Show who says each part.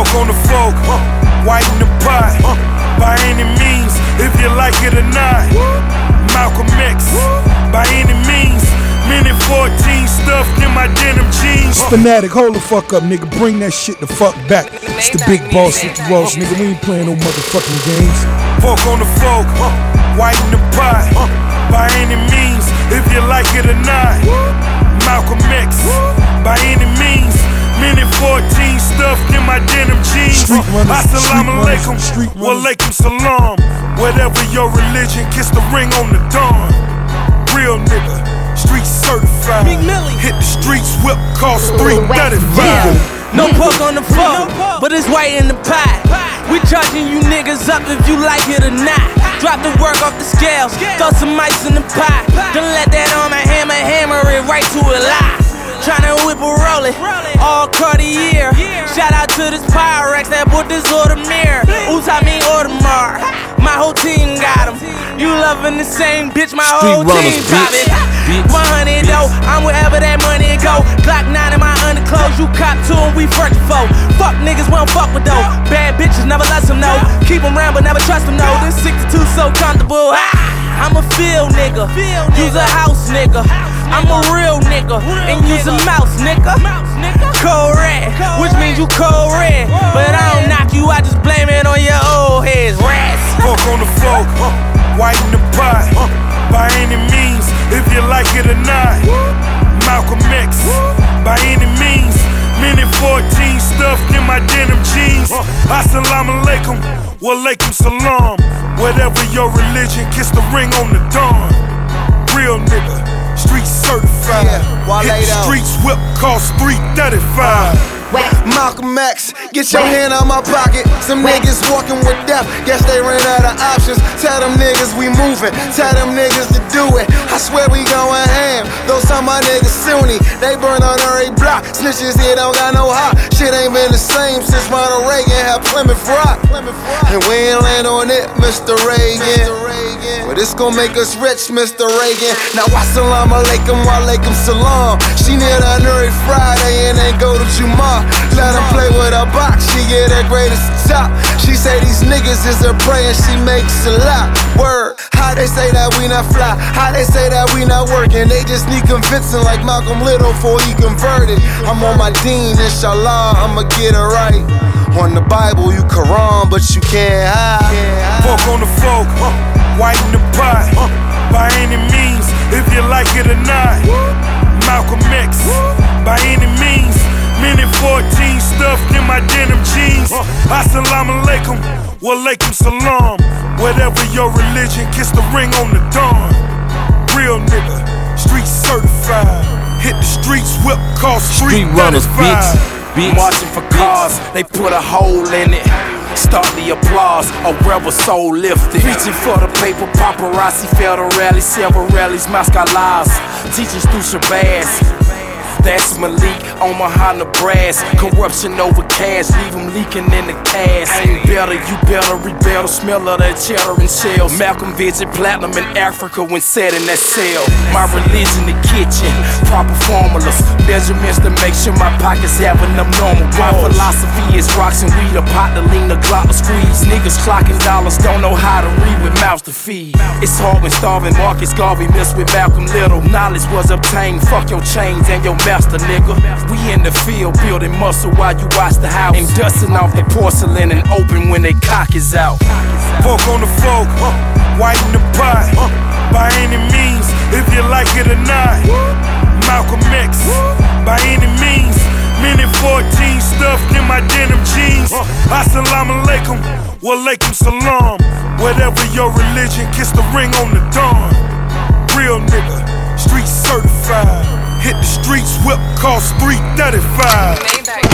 Speaker 1: Fork on the fork, whiten the pot. By any means, if you like it or not. Malcolm X, by any means. Minute 14 stuffed in my denim jeans.
Speaker 2: Fanatic, hold the fuck up, nigga. Bring that shit the fuck back. It's the big boss with the Ross, nigga. We ain't playing no motherfucking games.
Speaker 1: Fork on the fork, whiten the pot. By any means, if you like it or not. Malcolm X, by any means. Minute 14 stuffed in my denim jeans. Assalamu alaikum, walaikum salam. Whatever your religion, kiss the ring on the dawn. Real nigga, street certified. Hit the streets, whip cost $3.35.
Speaker 3: No pork on the fork, but it's white in the pot. We charging you niggas up if you like it or not. Drop the work off the scales, throw some ice in the pot. Don't let that on my hammer it right to a lie. Tryna whip a rollin', all Cartier. Shout out to this Pyrex that bought this Audemars. Oops, I mean Audemars. My whole team got them. You loving the same bitch, my whole team drop it. 100 though, I'm wherever that money go. Glock 9 in my underclothes, you cop 2 and we first foe. Fuck niggas, we don't fuck with though. Bad bitches, never let them know. Keep them round but never trust them, no. This 62 so comfortable. I'm a field nigga, use a house nigga. I'm a real nigga, and use a mouse nigga. Cold red, which means you cold red. But I don't knock you, I just blame it on your old heads, rats.
Speaker 1: Fork on the fork, whiten the pot. By any means, if you like it or not. Malcolm X, by any means. Minute 14 stuffed in my denim jeans. Assalamu alaikum, walaikum salam. Whatever your religion, kiss the ring on the dawn. Real nigga, street certified. Hit the streets, whip cost $3.35.
Speaker 4: Malcolm X, get your hand out my pocket. Some niggas walking with death, guess they ran out of options. Tell them niggas we moving, tell them niggas to do it. I swear we going ham, though some of my niggas Sunni. They burn on every block, snitches here don't got no heart. Shit ain't been the same since Ronald Reagan had Plymouth Rock. And we ain't land on it, Mr. Reagan. But it's gon' make us rich, Mr. Reagan. Now assalamu alaikum, walaikum salam. She near the every Friday and then go to Juma. Let her play with her box, she get her greatest top. She say these niggas is her prey and she makes a lot. Word, how they say that we not fly, how they say that we not working. They just need convincing like Malcolm Little before he converted. I'm on my deen, inshallah, I'ma get it right. On the Bible, you Quran, but you can't hide.
Speaker 1: Fork on the fork, whiten the pot. By any means, if you like it or not. Malcolm X, by any means. Minute 14 stuffed in my denim jeans. Assalamu alaikum, walaikum salam. Whatever your religion, kiss the ring on the dawn. Real nigga, street certified. Hit the streets, whip cost $3.35.
Speaker 5: Marching for cars, they put a hole in it. Start the applause, a rebel soul lifted. Reaching for the paper, paparazzi, federal rallies, several rallies, Moscow lies. Teachers through Shabazz. That's Malik on Mahana brass. Corruption over cash, leave them leaking in the cash. Ain't better, you better rebel. The smell of that cheddar and shells. Malcolm Vision platinum in Africa when set in that cell. My religion, the kitchen, proper formulas. Measurements to make sure my pockets have an abnormal. My philosophy is rocks and weed, a pot to lean, the Glock to squeeze. Niggas clocking dollars, don't know how to read with mouths to feed. It's hard when starving Marcus Garvey missed with Malcolm Little. Knowledge was obtained, fuck your chains and your master, nigga. We in the field building muscle while you watch the house. And dusting off the porcelain and open when they cock is out.
Speaker 1: Fork on the fork, whiten the pot. By any means, if you like it or not. Malcolm X, by any means. Minute 14 stuffed in my denim jeans. Assalamu alaikum, walaikum salam. Whatever your religion, kiss the ring on the dawn. Real nigga, street certified. Hit the streets, whip cost $3.35.